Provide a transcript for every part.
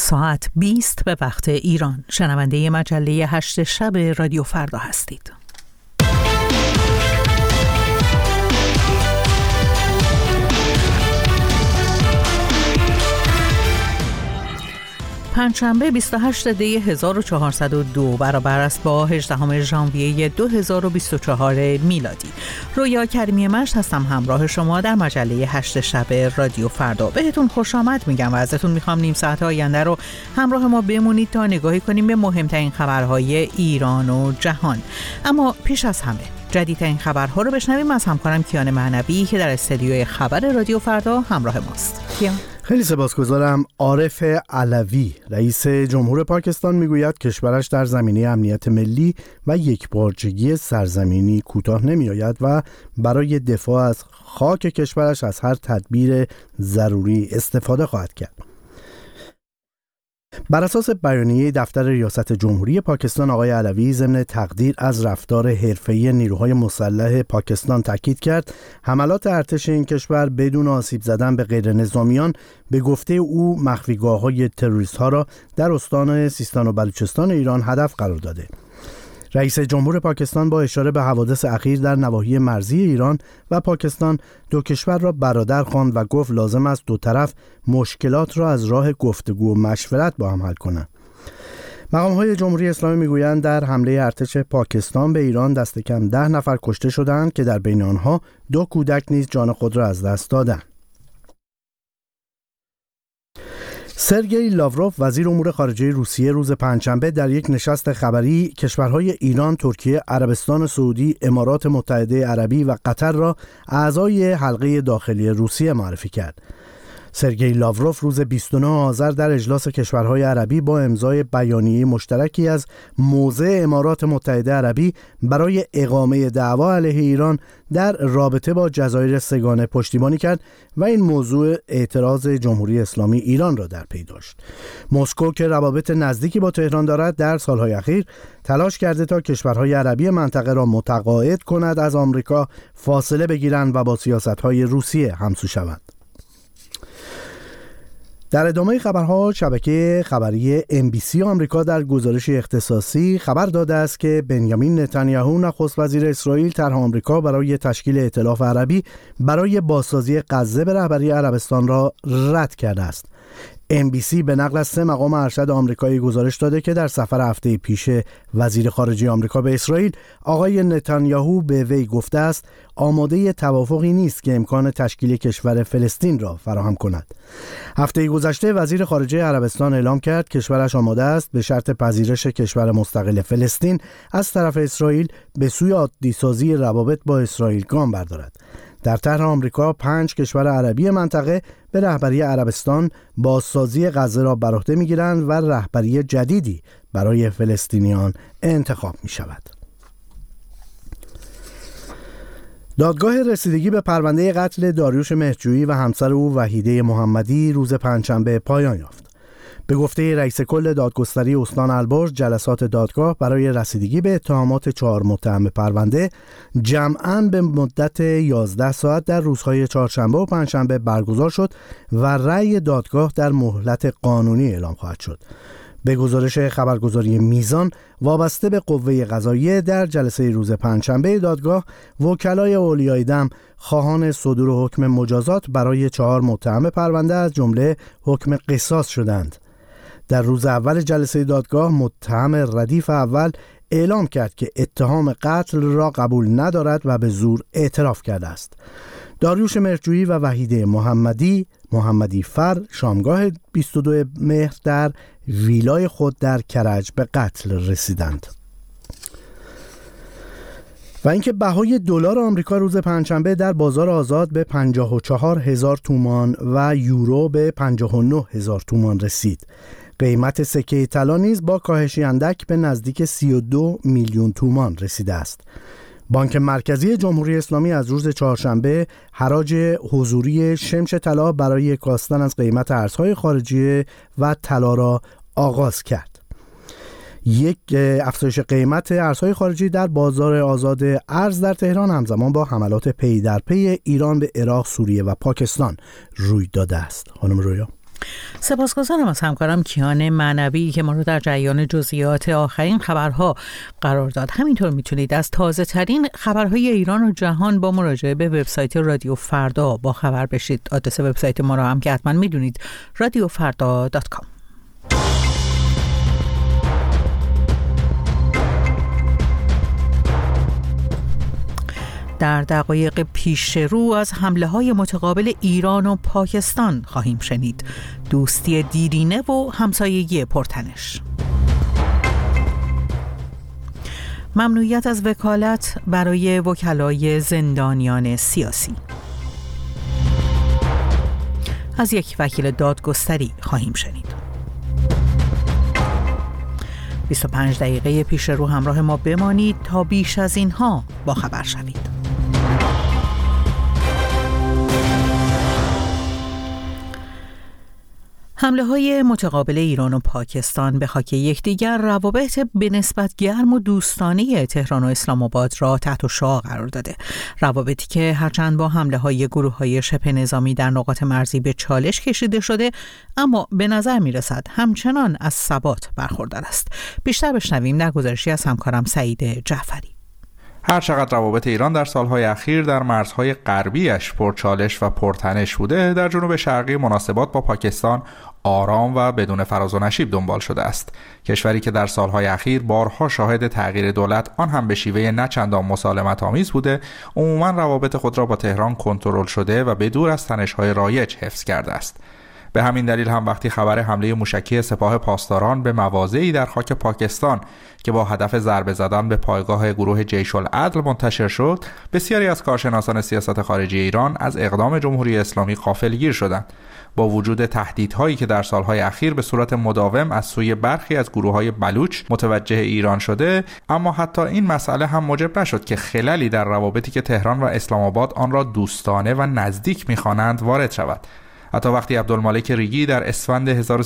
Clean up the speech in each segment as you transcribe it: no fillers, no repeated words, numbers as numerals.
ساعت 20 به وقت ایران. شنونده مجله 8 شب رادیو فردا هستید. پنجشنبه 28 دی 1402 برابر است با 18 ژانویه 2024 میلادی. رویا کریمی مشت هستم همراه شما در مجله 8 شب رادیو فردا. بهتون خوش آمد میگم و ازتون میخوام نیم ساعت آینده رو همراه ما بمونید تا نگاهی کنیم به مهمترین خبرهای ایران و جهان. اما پیش از همه جدیدترین خبرها رو بشنویم از همکارم کیان معنوی که در استودیوی خبر رادیو فردا همراه ماست. کیان، خیلی سپاسگزارم. عارف علوی رئیس جمهور پاکستان میگوید کشورش در زمینه امنیت ملی و یکپارچگی سرزمینی کوتاه نمیآید و برای دفاع از خاک کشورش از هر تدبیر ضروری استفاده خواهد کرد. بر اساس بیانیه دفتر ریاست جمهوری پاکستان، آقای علوی ضمن تقدیر از رفتار حرفه‌ای نیروهای مسلح پاکستان تاکید کرد حملات ارتش این کشور بدون آسیب زدن به غیر نظامیان به گفته او مخفیگاه‌های تروریست‌ها را در استان سیستان و بلوچستان ایران هدف قرار داده. رئیس جمهور پاکستان با اشاره به حوادث اخیر در نواحی مرزی ایران و پاکستان دو کشور را برادر خواند و گفت لازم است دو طرف مشکلات را از راه گفتگو و مشورت با هم حل کنند. مقام‌های جمهوری اسلامی میگویند در حمله ارتش پاکستان به ایران دست کم 10 نفر کشته شدند که در بین آنها 2 کودک نیز جان خود را از دست دادند. سرگئی لاوروف وزیر امور خارجه روسیه روز پنجشنبه در یک نشست خبری کشورهای ایران، ترکیه، عربستان سعودی، امارات متحده عربی و قطر را اعضای حلقه داخلی روسیه معرفی کرد. سرگئی لاوروف روز 29 آذر در اجلاس کشورهای عربی با امضای بیانیه مشترکی از موضع امارات متحده عربی برای اقامه دعوا علیه ایران در رابطه با جزایر سگانه پشتیبانی کرد و این موضوع اعتراض جمهوری اسلامی ایران را در پی داشت. مسکو که روابط نزدیکی با تهران دارد در سالهای اخیر تلاش کرده تا کشورهای عربی منطقه را متقاعد کند از آمریکا فاصله بگیرند و با سیاست‌های روسیه همسو شوند. در ادامه خبرها، شبکه خبری NBC آمریکا در گزارش اختصاصی خبر داده است که بنیامین نتانیاهو نخست وزیر اسرائیل طرح آمریکا برای تشکیل ائتلاف عربی برای بازسازی غزه به رهبری عربستان را رد کرده است. NBC به نقل از 3 مقام ارشد آمریکایی گزارش داده که در سفر هفته پیش وزیر خارجه آمریکا به اسرائیل، آقای نتانیاهو به وی گفته است آماده توافقی نیست که امکان تشکیل کشور فلسطین را فراهم کند. هفته گذشته وزیر خارجه عربستان اعلام کرد کشورش آماده است به شرط پذیرش کشور مستقل فلسطین از طرف اسرائیل به سوی عادی‌سازی روابط با اسرائیل گام بردارد. در طرح آمریکا 5 کشور عربی منطقه به رهبری عربستان بازسازی غزه را بر عهده می‌گیرند و رهبری جدیدی برای فلسطینیان انتخاب می‌شود. دادگاه رسیدگی به پرونده قتل داریوش مهرجویی و همسر او وحیده محمدی روز پنجشنبه پایان یافت. به گفته رئیس کل دادگستری استان البرز، جلسات دادگاه برای رسیدگی به اتهامات 4 متهم پرونده جمعاً به مدت 11 ساعت در روزهای چهارشنبه و پنجشنبه برگزار شد و رأی دادگاه در مهلت قانونی اعلام خواهد شد. به گزارش خبرگزاری میزان وابسته به قوه قضاییه، در جلسه روز پنجشنبه دادگاه وکلای اولیای دم خواهان صدور حکم مجازات برای 4 متهم پرونده از جمله حکم قصاص شدند. در روز اول جلسه دادگاه متهم ردیف اول اعلام کرد که اتهام قتل را قبول ندارد و به زور اعتراف کرده است. داریوش مهرجویی و وحیده محمدی فر شامگاه 22 مهر در ویلای خود در کرج به قتل رسیدند. و اینکه بهای دلار آمریکا روز پنجشنبه در بازار آزاد به 54,000 تومان و یورو به 59,000 تومان رسید. قیمت سکه طلا نیز با کاهشی اندک به نزدیک 32 میلیون تومان رسیده است. بانک مرکزی جمهوری اسلامی از روز چهارشنبه حراج حضوری شمش طلا برای کاستن از قیمت ارزهای خارجی و طلا را آغاز کرد. یک افزایش قیمت ارزهای خارجی در بازار آزاد ارز در تهران همزمان با حملات پی در پی ایران به عراق، سوریه و پاکستان روی داده است. خانم رویا. سپاسگزارم از همکارم کیان معنوی که ما رو در جریان جزئیات آخرین خبرها قرار داد. همینطور میتونید از تازه ترین خبرهای ایران و جهان با مراجعه به وبسایت رادیو فردا با خبر بشید. آدرس وبسایت ما رو هم که حتما میدونید، radiofarda.com. در دقایق پیش رو از حمله‌های متقابل ایران و پاکستان خواهیم شنید. دوستی دیرینه و همسایگی پرتنش. ممنوعیت از وکالت برای وکلای زندانیان سیاسی. از یک وکیل دادگستری خواهیم شنید. 25 دقیقه پیش رو همراه ما بمانید تا بیش از اینها با خبر شوید. حمله‌های متقابل ایران و پاکستان به خاک یکدیگر روابط به نسبت گرم و دوستانه تهران و اسلام آباد را تحت شعاع قرار داده. روابطی که هرچند با حمله‌های گروه‌های شبه نظامی در نقاط مرزی به چالش کشیده شده، اما به نظر می‌رسد همچنان از ثبات برخوردار است. بیشتر بشنویم در گزارشی از همکارم سعید جعفری. هر چقدر روابط ایران در سالهای اخیر در مرزهای غربیش پرچالش و پرتنش بوده، در جنوب شرقی مناسبات با پاکستان آرام و بدون فراز و نشیب دنبال شده است. کشوری که در سالهای اخیر بارها شاهد تغییر دولت، آن هم به شیوه نه چندان مسالمت آمیز بوده، عموما روابط خود را با تهران کنترل شده و به دور از تنش‌های رایج حفظ کرده است. به همین دلیل هم وقتی خبر حمله موشکی سپاه پاسداران به مواضعی در خاک پاکستان که با هدف ضربه زدن به پایگاه گروه جیش العدل منتشر شد، بسیاری از کارشناسان سیاست خارجی ایران از اقدام جمهوری اسلامی غافلگیر شدند. با وجود تهدیدهایی که در سالهای اخیر به صورت مداوم از سوی برخی از گروه‌های بلوچ متوجه ایران شده، اما حتی این مسئله هم موجب نشد که خللی در روابطی که تهران و اسلام آباد آن را دوستانه و نزدیک می‌خوانند وارد شود. حتی وقتی عبدالمالک ریگی در اسفند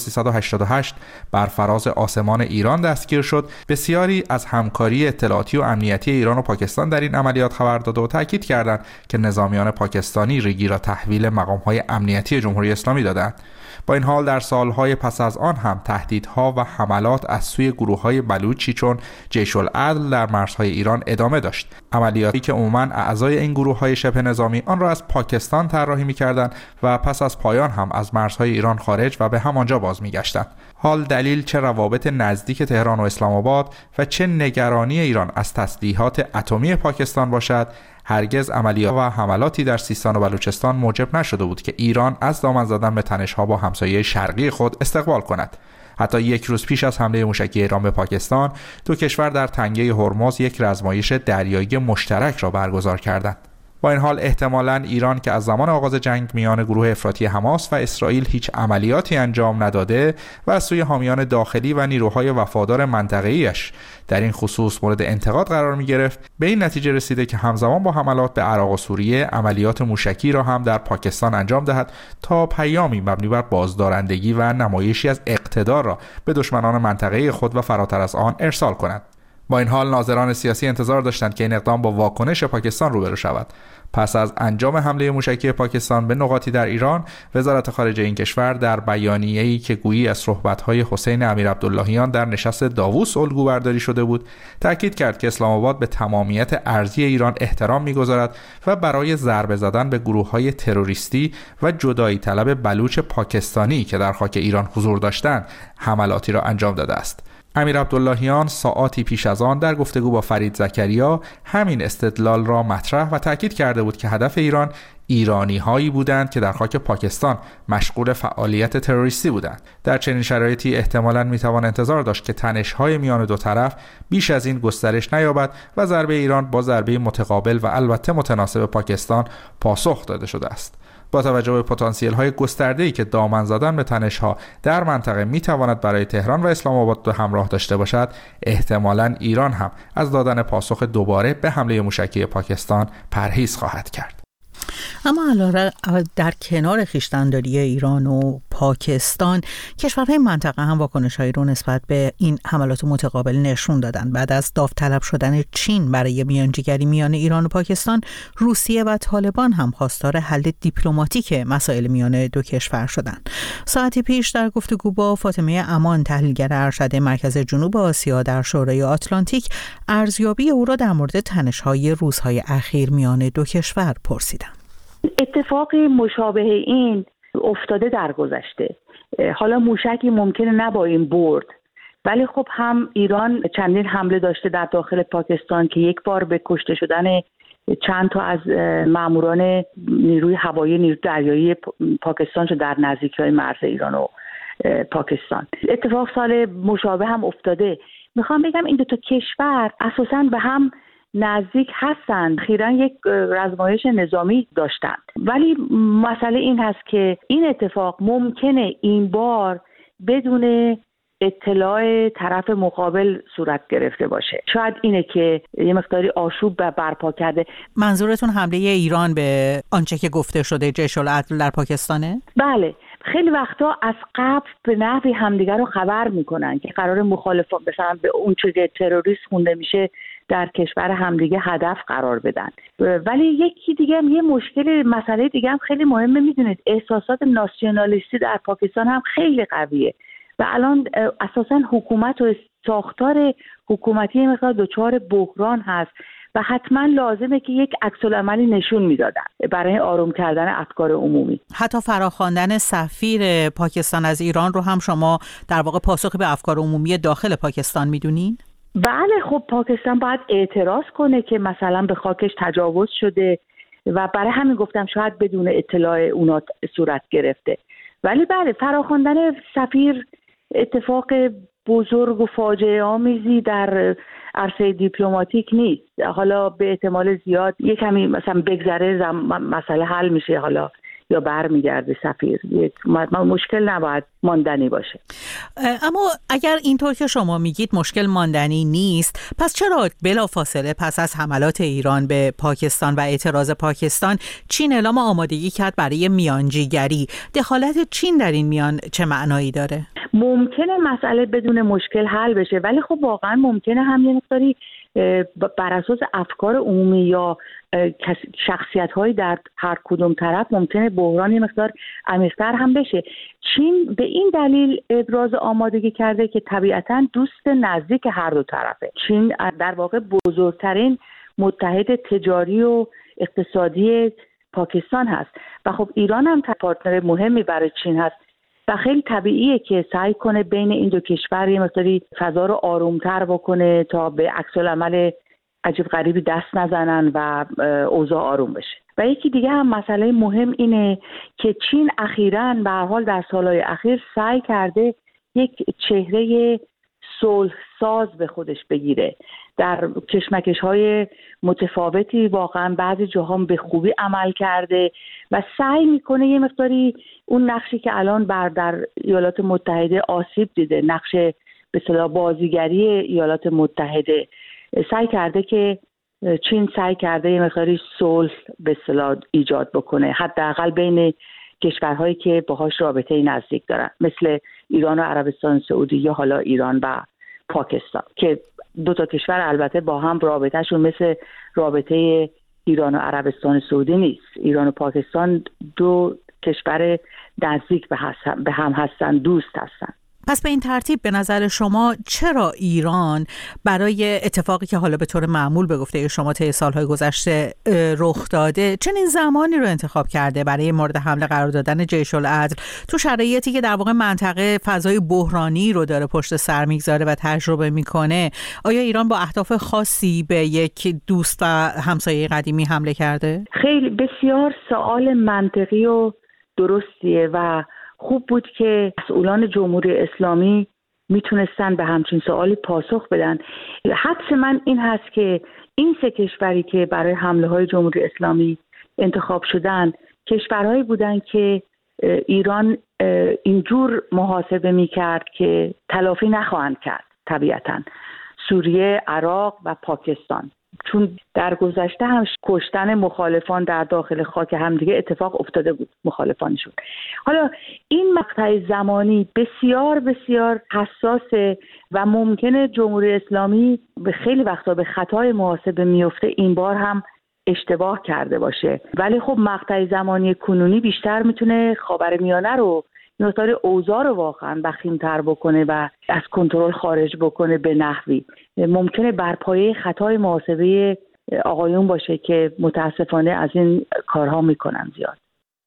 1388 بر فراز آسمان ایران دستگیر شد، بسیاری از همکاری اطلاعاتی و امنیتی ایران و پاکستان در این عملیات خبر داده و تاکید کردند که نظامیان پاکستانی ریگی را تحویل مقام‌های امنیتی جمهوری اسلامی دادند. با این حال در سالهای پس از آن هم تهدیدها و حملات از سوی گروه‌های بلوچی چون جیش العدل در مرزهای ایران ادامه داشت. عملیاتی که عموماً اعضای این گروه‌های شبه نظامی آن را از پاکستان طراحی می‌کردند و پس از پایان هم از مرزهای ایران خارج و به همانجا باز می‌گشتند. حال دلیل چه روابط نزدیک تهران و اسلام آباد و چه نگرانی ایران از تسلیحات اتمی پاکستان باشد، هرگز عملیات و حملاتی در سیستان و بلوچستان موجب نشده بود که ایران از دامن زدن به تنش‌ها با همسایه شرقی خود استقبال کند. حتی یک روز پیش از حمله موشکی ایران به پاکستان، دو کشور در تنگه هرمز یک رزمایش دریایی مشترک را برگزار کردند. با این حال احتمالاً ایران که از زمان آغاز جنگ میان گروه افراطی حماس و اسرائیل هیچ عملیاتی انجام نداده و از سوی حامیان داخلی و نیروهای وفادار منطقه‌ایش در این خصوص مورد انتقاد قرار می‌گرفت، به این نتیجه رسیده که همزمان با حملات به عراق و سوریه عملیات موشکی را هم در پاکستان انجام دهد تا پیامی مبنی بر بازدارندگی و نمایشی از اقتدار را به دشمنان منطقه خود و فراتر از آن ارسال کند. با این حال ناظران سیاسی انتظار داشتند که این اقدام با واکنش پاکستان روبرو شود. پس از انجام حمله موشکی پاکستان به نقاطی در ایران، وزارت خارجه این کشور در بیانیه‌ای که گویی از صحبت‌های حسین امیر عبداللهیان در نشست داووس الگو برداری شده بود، تاکید کرد که اسلام آباد به تمامیت ارضی ایران احترام می‌گذارد و برای ضربه زدن به گروه‌های تروریستی و جدایی طلب بلوچ پاکستانی که در خاک ایران حضور داشتند، حملاتی را انجام داده است. امیر عبداللهیان ساعاتی پیش از آن در گفتگو با فرید زکریا همین استدلال را مطرح و تاکید کرده بود که هدف ایران ایرانی هایی بودند که در خاک پاکستان مشغول فعالیت تروریستی بودند. در چنین شرایطی احتمالاً میتوان انتظار داشت که تنش های میان دو طرف بیش از این گسترش نیابد و ضربه ایران با ضربه متقابل و البته متناسب پاکستان پاسخ داده شده است. با توجه به پتانسیل‌های گسترده‌ای که دامن زدن به تنش‌ها در منطقه می‌تواند برای تهران و اسلام آباد به همراه داشته باشد، احتمالاً ایران هم از دادن پاسخ دوباره به حمله موشکی پاکستان پرهیز خواهد کرد. اما علاوه در کنار خویشتن‌داری ایران و پاکستان، کشورهای منطقه هم واکنش‌هایی رو نسبت به این حملات متقابل نشون دادن. بعد از داوطلب شدن چین برای میانجیگری میان ایران و پاکستان، روسیه و طالبان هم خواستار حل دیپلماتیک مسائل میان دو کشور شدند. ساعتی پیش در گفتگو با فاطمه امان، تحلیلگر ارشد مرکز جنوب آسیا در شورای آتلانتیک، ارزیابی او را در مورد تنش‌های روزهای اخیر میان دو کشور پرسیدم. اتفاق مشابه این افتاده در گذشته. حالا موشکی ممکنه نباییم برد، ولی خب هم ایران چندین حمله داشته در داخل پاکستان که یک بار به کشته شدن چند تا از ماموران نیروی هوایی نیروی دریایی پاکستان شد در نزدیکی‌های مرز ایران و پاکستان. اتفاق سال مشابه هم افتاده. میخوام بگم این دو تا کشور اساساً به هم نزدیک هستند، اخیراً یک رزمایش نظامی داشتند، ولی مسئله این هست که این اتفاق ممکنه این بار بدون اطلاع طرف مقابل صورت گرفته باشه. شاید اینه که یه مقداری آشوب برپا کرده. منظورتون حمله ایران به آنچه که گفته شده جیش العدل در پاکستانه؟ بله، خیلی وقتا از قبل به نحوی همدیگر رو خبر میکنن که قرار مخالفان مثلا به اون چیزی که تروریست خونده میشه در کشور همدیگه هدف قرار بدن. ولی یکی دیگه هم یه مسئله دیگه هم خیلی مهمه. میدونید احساسات ناسیونالیستی در پاکستان هم خیلی قویه و الان اساساً حکومت و ساختار حکومتی مقدار دچار بحران هست و حتما لازمه که یک عکس‌العملی نشون میدادن برای آروم کردن افکار عمومی. حتی فراخواندن سفیر پاکستان از ایران رو هم شما در واقع پاسخ به افکار عمومی داخل پاکستان میدونین؟ بله، خب پاکستان باید اعتراض کنه که مثلا به خاکش تجاوز شده و برای همین گفتم شاید بدون اطلاع اونا صورت گرفته. ولی بله، فراخواندن سفیر اتفاق بزرگ و فاجعه آمیزی در عرصه دیپلماتیک نیست. حالا به احتمال زیاد یک کمی مثلا بگذره مسئله حل میشه، حالا یا برمیگرده سفیر. مشکل نباید ماندنی باشه. اما اگر اینطور که شما میگید مشکل ماندنی نیست، پس چرا بلافاصله پس از حملات ایران به پاکستان و اعتراض پاکستان چین اعلام آمادگی کرد برای میانجیگری؟ دخالت چین در این میان چه معنایی داره؟ ممکنه مسئله بدون مشکل حل بشه، ولی خب واقعا ممکنه هم یه مقداری بر اساس افکار عمومی یا شخصیت‌هایی در هر کدوم طرف ممکنه بحران یه مقدار عمیق‌تر هم بشه. چین به این دلیل ابراز آمادگی کرده که طبیعتاً دوست نزدیک هر دو طرفه. چین در واقع بزرگترین متحد تجاری و اقتصادی پاکستان هست و خب ایران هم پارتنر مهمی برای چین هست و خیلی طبیعیه که سعی کنه بین این دو کشور یه مقداری فضا رو آرومتر بکنه تا به عکس‌العمل عجیب غریبی دست نزنن و اوضاع آروم بشه. و یکی دیگه هم مسئله مهم اینه که چین اخیراً به هر حال در سالهای اخیر سعی کرده یک چهره صلح ساز به خودش بگیره. در کشمکش‌های متفاوتی واقعاً بعضی جاها به خوبی عمل کرده و سعی میکنه یه مقداری اون نقشی که الان در ایالات متحده آسیب دیده، نقش به اصطلاح بازیگری ایالات متحده، سعی کرده که چین سعی کرده یه مقداری صلح به اصطلاح ایجاد بکنه، حداقل بین کشورهایی که باهاش رابطه نزدیک دارن، مثل ایران و عربستان سعودی یا حالا ایران و پاکستان، که دو تا کشور البته با هم رابطهشون مثل رابطه ایران و عربستان سعودی نیست. ایران و پاکستان دو کشور نزدیک به هم هستن، دوست هستن. پس به این ترتیب به نظر شما چرا ایران برای اتفاقی که حالا به طور معمول به گفته شما طی سالهای گذشته رخ داده چنین زمانی رو انتخاب کرده برای مورد حمله قرار دادن جیش العدل، تو شرایطی که در واقع منطقه فضای بحرانی رو داره پشت سر میگذاره و تجربه میکنه؟ آیا ایران با اهداف خاصی به یک دوست و همسایه قدیمی حمله کرده؟ خیلی بسیار سوال منطقی و درستیه و خوب بود که مسئولان جمهوری اسلامی میتونستن به همچین سوالی پاسخ بدن. حدس من این هست که این سه کشوری که برای حمله های جمهوری اسلامی انتخاب شدن کشورهایی بودن که ایران اینجور محاسبه میکرد که تلافی نخواهند کرد. طبیعتاً سوریه، عراق و پاکستان چون در گذشته هم کشتن مخالفان در داخل خاک همدیگه اتفاق افتاده بود مخالفانشون. حالا این مقطع زمانی بسیار بسیار حساسه و ممکنه جمهوری اسلامی به خیلی وقتا به خطای محاسبه میفته، این بار هم اشتباه کرده باشه. ولی خب مقطع زمانی کنونی بیشتر میتونه خاورمیانه رو، نوتار اوضاع رو واقعا وخیم‌تر بکنه و از کنترل خارج بکنه به نحوی ممکنه بر پایه خطای محاسبه آقایون باشه که متاسفانه از این کارها میکنن زیاد.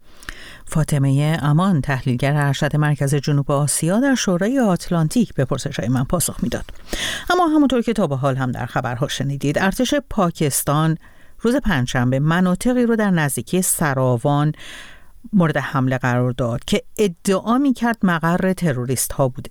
فاطمه امان، تحلیلگر ارشد مرکز جنوب آسیا در شورای آتلانتیک، به پرسش‌های من پاسخ میداد. اما همونطور که تا به حال هم در خبرها شنیدید، ارتش پاکستان روز پنجشنبه مناطقی رو در نزدیکی سراوان مورد حمله قرار داد که ادعا می‌کرد مقر تروریست‌ها بوده،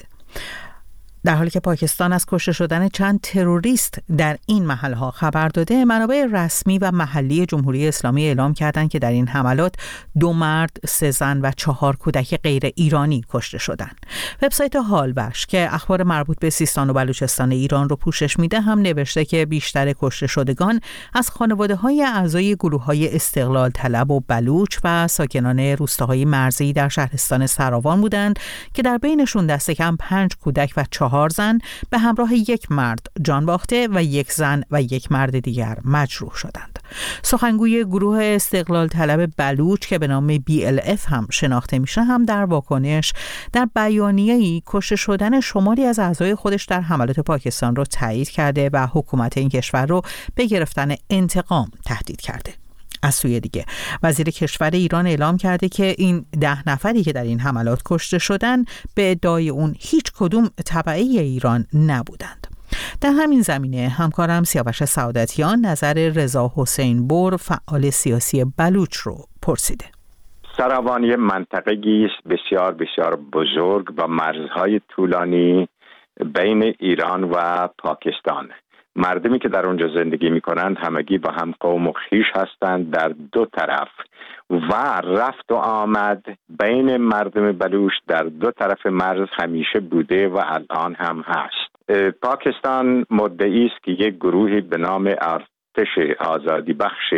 در حالی که پاکستان از کشته شدن چند تروریست در این محل‌ها خبر داده. منابع رسمی و محلی جمهوری اسلامی اعلام کردند که در این حملات 2 مرد، 3 زن و 4 کودک غیر ایرانی کشته شدند. وبسایت هالوش که اخبار مربوط به سیستان و بلوچستان ایران رو پوشش میده هم نوشته که بیشتر کشته شدگان از خانواده‌های اعضای گروه‌های استقلال طلب و بلوچ و ساکنان روستاهای مرزی در شهرستان سراوان بودند که در بینشون دست کم 5 کودک و 4 زن به همراه 1 مرد جان باخته و 1 زن و 1 مرد دیگر مجروح شدند. سخنگوی گروه استقلال طلب بلوچ که به نام BLF هم شناخته میشه هم در واکنش در بیانیه‌ای کشته شدن شماری از اعضای خودش در حملات پاکستان رو تایید کرده و حکومت این کشور رو به گرفتن انتقام تهدید کرده. از سوی دیگه وزیر کشور ایران اعلام کرده که این 10 نفری که در این حملات کشته شدن به ادعای اون هیچ کدوم تبعی ایران نبودند. در همین زمینه همکارم سیاوش سعادتیان نظر رضا حسین بور، فعال سیاسی بلوچ رو پرسیده. سراوان یک منطقه‌ای است بسیار بسیار بزرگ و مرزهای طولانی بین ایران و پاکستان. مردمی که در اونجا زندگی میکنند همگی با هم قوم و خویش هستند در 2 طرف و رفت و آمد بین مردم بلوچ در 2 طرف مرز همیشه بوده و الان هم هست. پاکستان مدعی است که یک گروهی به نام ارتش آزادی بخش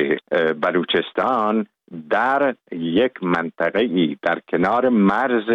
بلوچستان در یک منطقه‌ای در کنار مرز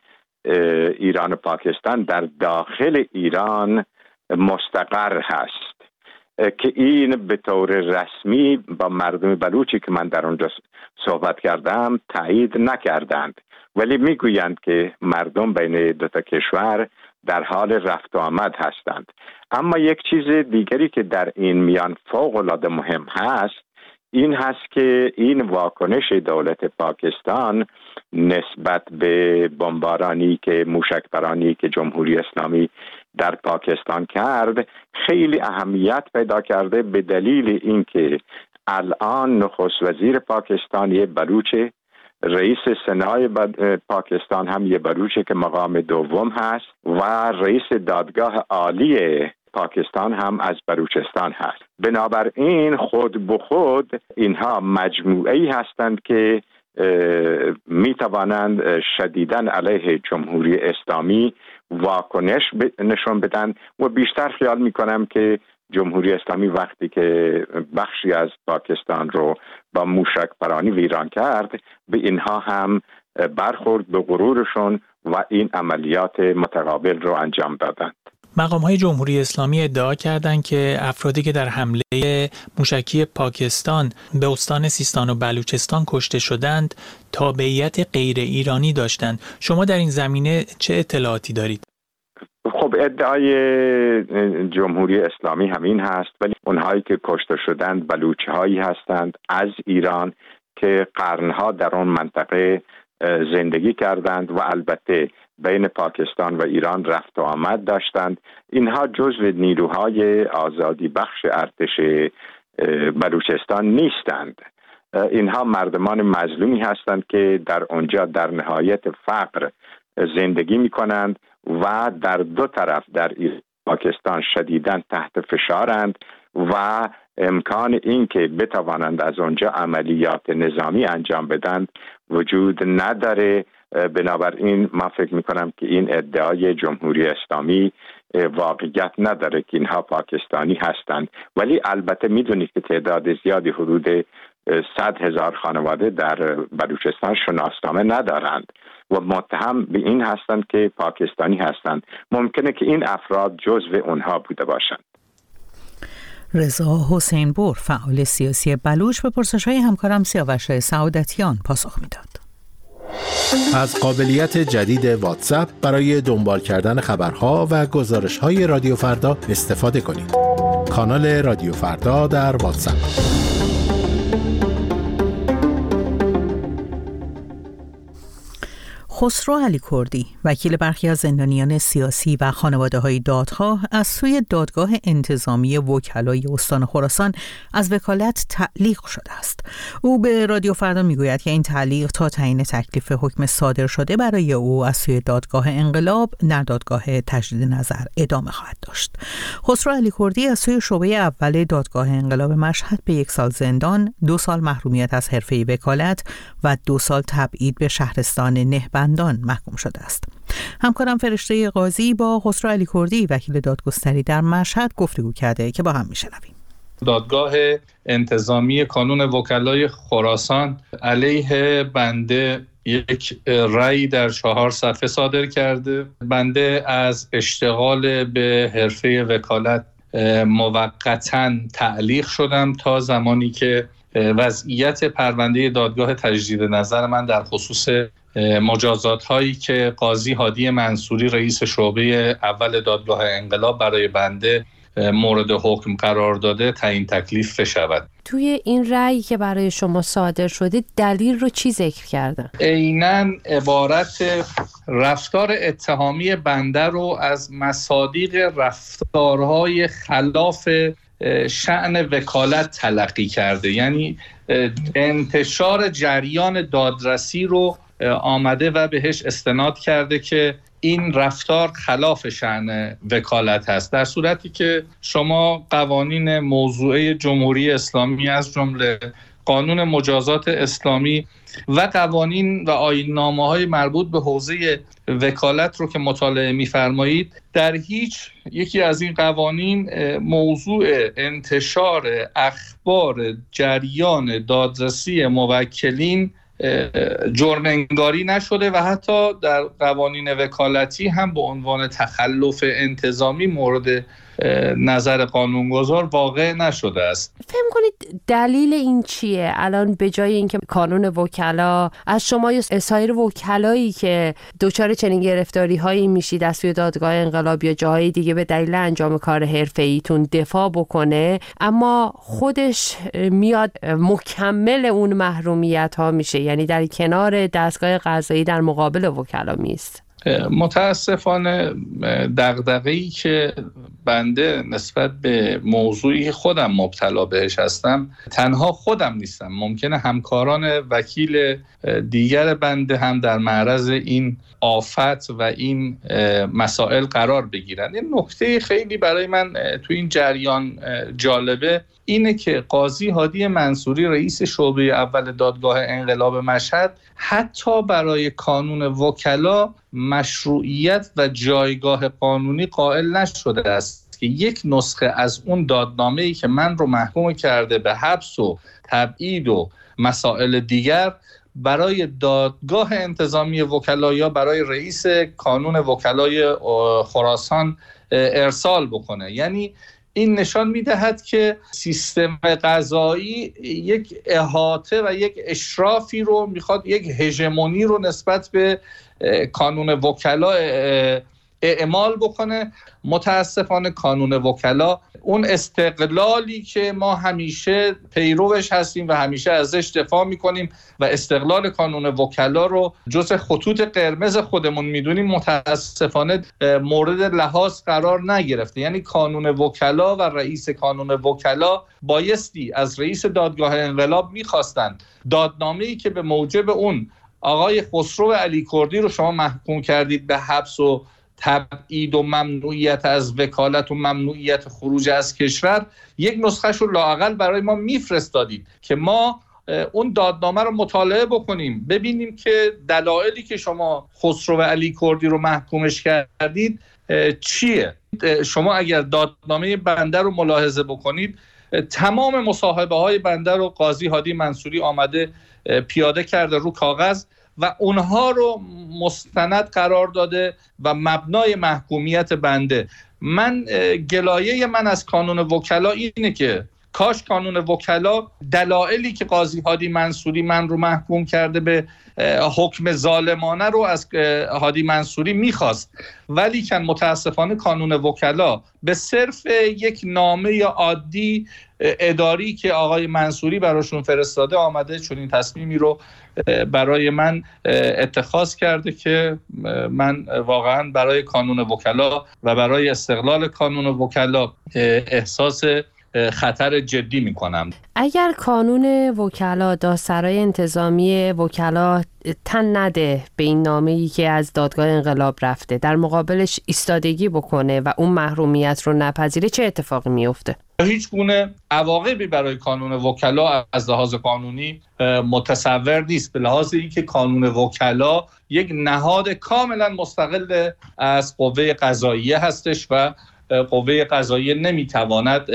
ایران و پاکستان در داخل ایران مستقر هست که این به طور رسمی با مردم بلوچی که من در اونجا صحبت کردم تایید نکردند، ولی میگویند که مردم بین 2 تا کشور در حال رفت و آمد هستند. اما یک چیز دیگری که در این میان فوق العاده مهم هست این هست که این واکنش دولت پاکستان نسبت به بمبارانی که موشکبرانی که جمهوری اسلامی در پاکستان کرد خیلی اهمیت پیدا کرده، به دلیل اینکه الان نخست وزیر پاکستان یه بلوچه، رئیس سنای پاکستان هم یه بلوچه که مقام دوم هست و رئیس دادگاه عالی پاکستان هم از بلوچستان هست. بنابراین خود به خود اینها مجموعه‌ای هستند که می توانند شدیداً علیه جمهوری اسلامی واکنش نشون بدن و بیشتر خیال می کنم که جمهوری اسلامی وقتی که بخشی از پاکستان رو با موشک پرانی ویران کرد به اینها هم برخورد به غرورشون و این عملیات متقابل رو انجام دادند. مقام‌های جمهوری اسلامی ادعا کردند که افرادی که در حمله موشکی پاکستان به استان سیستان و بلوچستان کشته شدند تابعیت غیر ایرانی داشتند. شما در این زمینه چه اطلاعاتی دارید؟ خب ادعای جمهوری اسلامی همین هست، ولی اونهایی که کشته شدند بلوچهایی هستند از ایران که قرنها در اون منطقه زندگی کردند و البته بین پاکستان و ایران رفت و آمد داشتند. اینها جزو نیروهای آزادی بخش ارتش بلوچستان نیستند. اینها مردمان مظلومی هستند که در اونجا در نهایت فقر زندگی می کنند و در 2 طرف در پاکستان شدیداً تحت فشارند و امکان این که بتوانند از اونجا عملیات نظامی انجام بدند وجود نداره. بنابراین من فکر میکنم که این ادعای جمهوری اسلامی واقعیت نداره که اینها پاکستانی هستند. ولی البته میدونید که تعداد زیادی حدود 100,000 خانواده در بلوچستان شناسنامه ندارند و متهم به این هستند که پاکستانی هستند. ممکنه که این افراد جزو اونها بوده باشند. رضا حسین بور، فعال سیاسی بلوچ، به پرسش‌های همکارم سیاوش سعادتیان پاسخ میداد. از قابلیت جدید واتساپ برای دنبال کردن خبرها و گزارش‌های رادیو فردا استفاده کنید. کانال رادیو فردا در واتساپ. خسرو علی کردی، وکیل برخی از زندانیان سیاسی و خانواده‌های دادخواه، از سوی دادگاه انتظامی وکلای استان خراسان از وکالت تعلیق شده است. او به رادیو فردا میگوید که این تعلیق تا تعیین تکلیف حکم صادر شده برای او از سوی دادگاه انقلاب در دادگاه تجدید نظر ادامه خواهد داشت. خسرو علی کردی از سوی شعبه اول دادگاه انقلاب مشهد به 1 سال زندان، 2 سال محرومیت از حرفه وکالت و 2 سال تبعید به شهرستان نهبندان محکوم شده است. همکارم فرشته قاضی با خسرو علی کردی، وکیل دادگستری در مشهد، گفتگو کرده که با هم میشنویم. دادگاه انتظامی کانون وکلای خراسان علیه بنده یک رأی در 4 صفحه صادر کرده. بنده از اشتغال به حرفه وکالت موقتاً تعلیق شدم تا زمانی که وضعیت پرونده دادگاه تجدید نظر من در خصوص مجازات هایی که قاضی هادی منصوری رئیس شعبه اول دادگاه انقلاب برای بنده مورد حکم قرار داده تعیین تکلیف شود. توی این رأیی که برای شما صادر شده دلیل رو چی ذکر کردن؟ عیناً عبارت رفتار اتهامی بنده رو از مصادیق رفتارهای خلاف شأن وکالت تلقی کرده، یعنی انتشار جریان دادرسی رو آمده و بهش استناد کرده که این رفتار خلاف شأن وکالت هست، در صورتی که شما قوانین موضوعه جمهوری اسلامی از جمله قانون مجازات اسلامی و قوانین و آیین‌نامه‌های مربوط به حوزه وکالت رو که مطالعه می‌فرمایید، در هیچ یکی از این قوانین موضوع انتشار اخبار جریان دادرسی موکلین جرم انگاری نشده و حتی در قوانین وکالتی هم به عنوان تخلف انتظامی مورد نظر قانونگذار واقع نشده است. فهم کنید دلیل این چیه؟ الان به جای اینکه کانون وکلا از شما یا سایر وکلایی که دچار چنین گرفتاری هایی میشید از سوی دادگاه انقلاب یا جاهای دیگه به دلیل انجام کار حرفه‌ایتون دفاع بکنه، اما خودش میاد مکمل اون محرومیت ها میشه، یعنی در کنار دستگاه قضایی در مقابل وکلا میست. متاسفانه دغدغه‌ای که بنده نسبت به موضوعی خودم مبتلا بهش هستم، تنها خودم نیستم، ممکنه همکاران وکیل دیگر بنده هم در معرض این آفت و این مسائل قرار بگیرن. این نکته خیلی برای من تو این جریان جالبه اینه که قاضی هادی منصوری رئیس شعبه اول دادگاه انقلاب مشهد حتی برای کانون وکلا مشروعیت و جایگاه قانونی قائل نشده است که یک نسخه از اون دادنامه‌ای که من رو محکوم کرده به حبس و تبعید و مسائل دیگر برای دادگاه انتظامی وکلا یا برای رئیس کانون وکلای خراسان ارسال بکنه. یعنی این نشان می‌دهد که سیستم قضایی یک احاطه و یک اشرافی رو میخواد، یک هژمونی رو نسبت به کانون وکلا اعمال بکنه. متاسفانه کانون وکلا اون استقلالی که ما همیشه پیروش هستیم و همیشه ازش دفاع میکنیم و استقلال کانون وکلا رو جز خطوط قرمز خودمون میدونیم، متاسفانه مورد لحاظ قرار نگرفته. یعنی کانون وکلا و رئیس کانون وکلا بایستی از رئیس دادگاه انقلاب میخواستند دادنامه‌ای که به موجب اون آقای خسرو علی کردی رو شما محکوم کردید به حبس و تبعید و ممنوعیت از وکالت و ممنوعیت خروج از کشور، یک نسخه‌ش رو لااقل برای ما میفرستادید که ما اون دادنامه رو مطالعه بکنیم، ببینیم که دلایلی که شما خسرو علی کردی رو محکومش کردید چیه. شما اگر دادنامه بنده رو ملاحظه بکنید، تمام مصاحبه های بنده رو قاضی هادی منصوری آمده پیاده کرده رو کاغذ و اونها رو مستند قرار داده و مبنای محکومیت بنده. گلایه من از کانون وکلا اینه که کاش کانون وکلا دلایلی که قاضی هادی منصوری من رو محکوم کرده به حکم ظالمانه رو از هادی منصوری میخواست، ولی که متاسفانه کانون وکلا به صرف یک نامه عادی اداری که آقای منصوری براشون فرستاده آمده چون این تصمیمی رو برای من اتخاذ کرده که من واقعا برای کانون وکلا و برای استقلال کانون وکلا احساس خطر جدی میکنم. اگر کانون وکلا دادسرای انتظامی وکلا تن نده به این نامه‌ای که از دادگاه انقلاب رفته، در مقابلش ایستادگی بکنه و اون محرومیت رو نپذیره، چه اتفاقی میفته؟ هیچ گونه عواقبی برای کانون وکلا از لحاظ قانونی متصور نیست، به لحاظ اینکه کانون وکلا یک نهاد کاملا مستقل از قوه قضاییه هستش و قوه قضاییه نمیتواند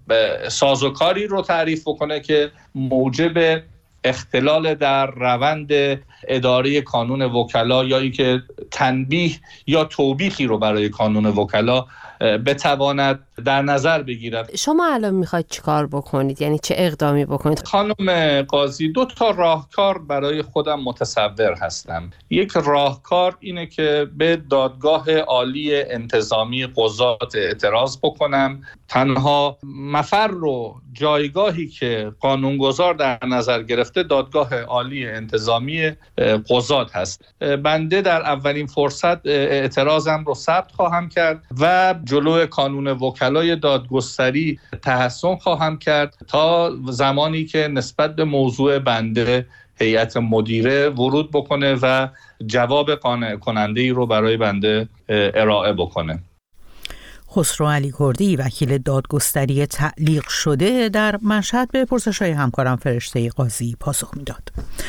سازوکاری رو تعریف بکنه که موجب اختلال در روند اداره کانون وکلا یا اینکه تنبیه یا توبیخی رو برای کانون وکلا بتواند در نظر بگیرد. شما الان میخواید چیکار بکنید؟ یعنی چه اقدامی بکنید؟ خانم قاضی، 2 راهکار برای خودم متصور هستم. یک راهکار اینه که به دادگاه عالی انتظامی قضات اعتراض بکنم. تنها مفر رو جایگاهی که قانونگذار در نظر گرفته دادگاه عالی انتظامی قضات هست. بنده در اولین فرصت اعتراضم رو ثبت خواهم کرد و جلوی کانون وکلای دادگستری تحصن خواهم کرد تا زمانی که نسبت به موضوع بنده هیئت مدیره ورود بکنه و جواب قانع کننده‌ای رو برای بنده ارائه بکنه. خسرو علی کردی وکیل دادگستری تعلیق شده در مشهد به پرسش‌های همکارم فرشته قاضی پاسخ میداد.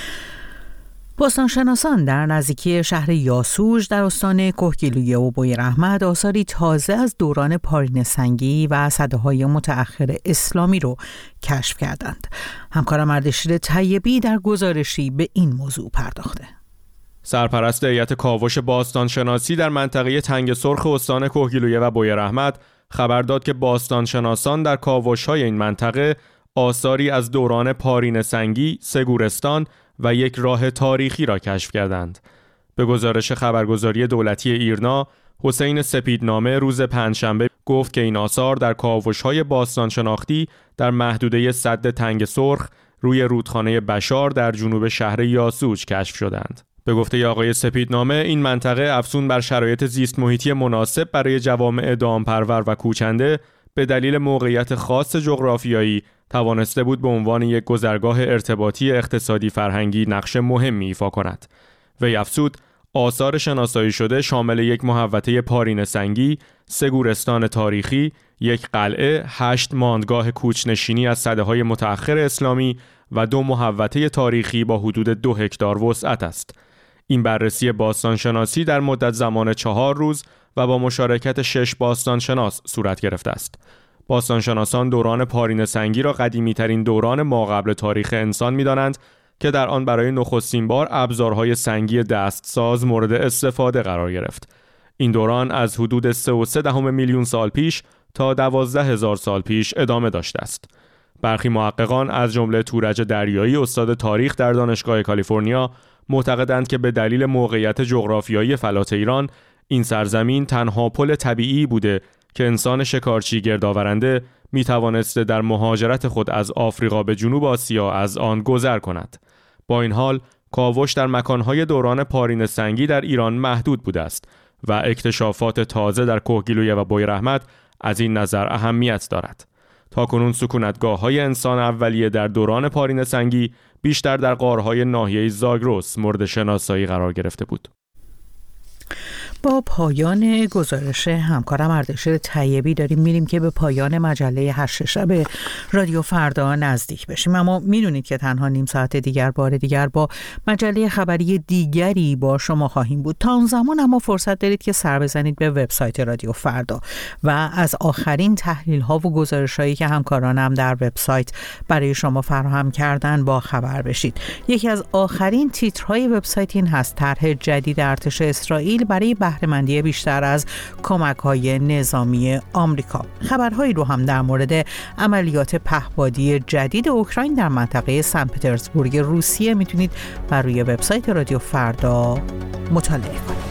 باستانشناسان در نزدیکی شهر یاسوج در استان کهگیلویه و بویراحمد آثاری تازه از دوران پارینه سنگی و سده‌های متأخر اسلامی رو کشف کردند. همکارم اردشیر طیبی در گزارشی به این موضوع پرداخته. سرپرست هیئت کاوش باستانشناسی در منطقه تنگ سرخ استان کهگیلویه و بویراحمد خبر داد که باستانشناسان در کاوش‌های این منطقه آثاری از دوران پارینه سنگی، سگورستان و یک راه تاریخی را کشف کردند. به گزارش خبرگزاری دولتی ایرنا، حسین سپیدنامه روز پنجشنبه گفت که این آثار در کاوش‌های باستان شناختی در محدوده سد تنگ سرخ روی رودخانه بشار در جنوب شهر یاسوج کشف شدند. به گفته آقای سپیدنامه، این منطقه افزون بر شرایط زیست محیطی مناسب برای جوامع دامپرور و کوچنده به دلیل موقعیت خاص جغرافیایی توانسته بود به عنوان یک گذرگاه ارتباطی اقتصادی فرهنگی نقش مهمی ایفا کند. وی افزود آثار شناسایی شده شامل یک محوطه پارینه سنگی، 3 گورستان تاریخی، یک قلعه، 8 ماندگاه کوچنشینی از سده‌های متأخر اسلامی و 2 محوطه تاریخی با حدود 2 هکتار وسعت است. این بررسی باستانشناسی در مدت زمان 4 روز و با مشارکت 6 باستانشناس صورت گرفته است. باستانشناسان دوران پارینه سنگی را قدیمی‌ترین دوران ماقبل تاریخ انسان می‌دانند که در آن برای نخستین بار ابزارهای سنگی دستساز مورد استفاده قرار گرفت. این دوران از حدود 3.3 میلیون سال پیش تا 12,000 سال پیش ادامه داشته است. برخی محققان از جمله تورج دریایی استاد تاریخ در دانشگاه کالیفرنیا معتقدند که به دلیل موقعیت جغرافیایی فلات ایران این سرزمین تنها پل طبیعی بوده که انسان شکارچی گردآورنده می توانسته در مهاجرت خود از آفریقا به جنوب آسیا از آن گذر کند. با این حال کاوش در مکانهای دوران پارینه سنگی در ایران محدود بوده است و اکتشافات تازه در کهگیلویه و بویراحمد از این نظر اهمیت دارد. تاکنون سکونتگاه‌های انسان اولیه در دوران پارینه سنگی بیشتر در غارهای ناحیه زاگرس مورد شناسایی قرار گرفته بود. با پایان گزارش همکارم اردشیر طیبی داریم میریم که به پایان مجله 8 شب رادیو فردا نزدیک بشیم، اما میدونید که تنها نیم ساعت دیگر بار دیگر با مجله خبری دیگری با شما خواهیم بود. تا اون زمان اما فرصت دارید که سر بزنید به وبسایت رادیو فردا و از آخرین تحلیل ها و گزارش هایی که همکارانم در وبسایت برای شما فراهم کردن با خبر بشید. یکی از آخرین تیترهای وبسایت این هست: طرح جدید ارتش اسرائیل برای بهره‌مندی بیشتر از کمک‌های نظامی آمریکا. خبرهایی رو هم در مورد عملیات پهپادی جدید اوکراین در منطقه سن پترزبورگ روسیه میتونید بر روی وبسایت رادیو فردا مطالعه کنید.